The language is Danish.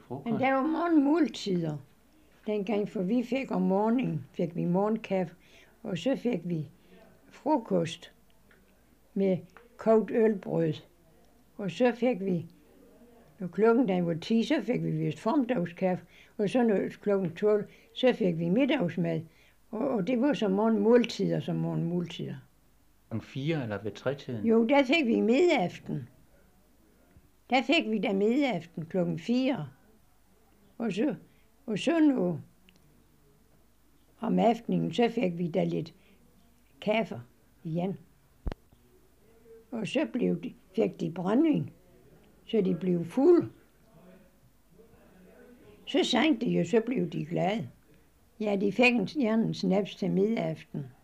frokost? Men der var morgenmåltider. Dengang, for vi fik om morgenen, fik vi morgenkaffe, og så fik vi frokost med kogt ølbrød. Og så fik vi, når klokken den var 10, så fik vi vist formiddagskaffe, og så når klokken 12, så fik vi middagsmad. Og det var så morgenmåltider som morgenmåltider. Om 4 eller ved 3-tiden? Jo, der fik vi midaften. Der fik vi da midaften klokken 4. Og så nu om aftenen, så fik vi da lidt kaffe igen. Og så fik de brændvin, så de blev fulde. Så sang de, og så blev de glade. Ja, de fik gerne en snaps til midaften.